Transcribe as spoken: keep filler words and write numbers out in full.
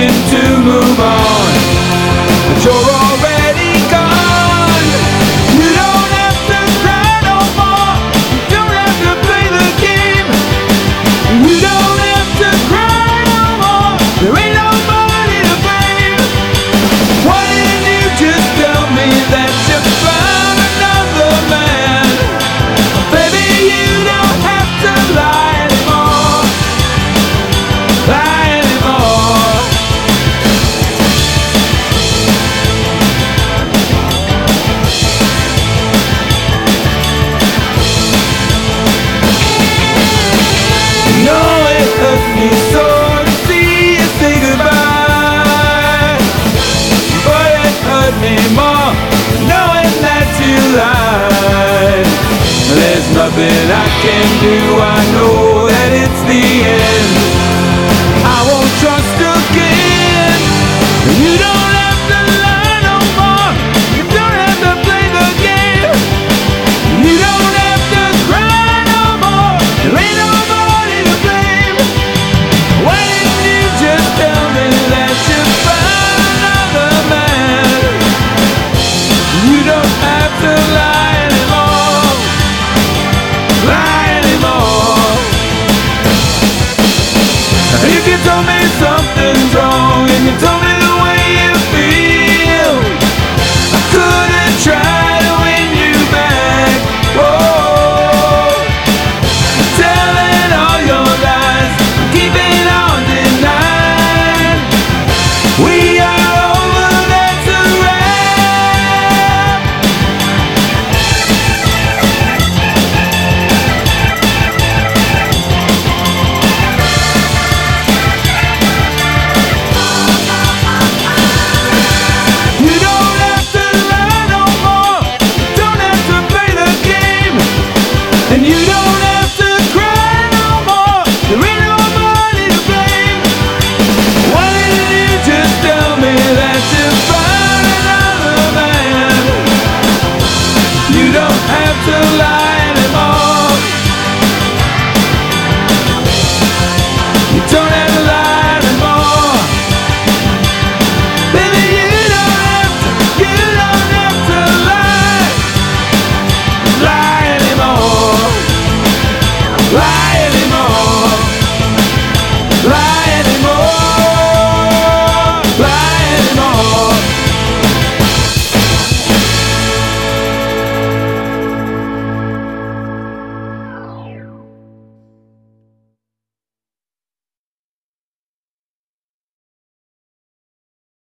looking to move on, but you're already gone. You don't have to cry no more. You don't have to play the game. You don't have to cry no more. There ain't nobody to blame. Why didn't you just tell me that you found another man? Baby, you don't have to lie anymore. Lie anymore. No, it hurts me so to see you say goodbye, but it hurt me more knowing that you lied. There's nothing I can do, I know that it's the end. I won't trust again. You don't have to lie no more. You don't have to play the game. You don't have to cry no more. There ain't nobody to blame. Why didn't you just tell me that you found another man? You don't have to lie anymore. Lie anymore. If you told me something's wrong and you told me the way you feel, I couldn't try to win you back. Whoa, telling all your lies, keeping on denying. We are over, that's a wrap. You don't have to lie no more. Don't have to play the game, and you don't have to cry no more. There ain't nobody to blame. Why didn't you just tell me that you found another man? You don't have to lie anymore. You don't have to lie anymore. Baby, you don't have to, you don't have to lie, lie anymore. Lie